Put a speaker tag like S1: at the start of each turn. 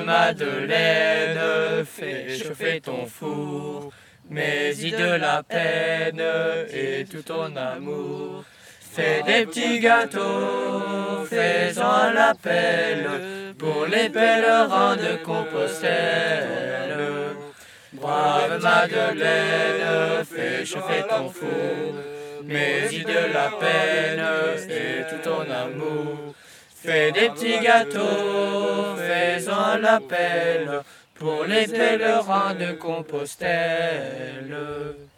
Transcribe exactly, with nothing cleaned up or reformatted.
S1: Madeleine, fais chauffer ton four, mets-y de la peine et tout ton amour. Fais des petits gâteaux, fais-en un l'appel pour les pèlerins de Compostelle. Brave Madeleine, fais chauffer ton four, mets-y de la peine et tout ton amour. Fais des petits gâteaux, fais-en un appel pour les pèlerins de Compostelle.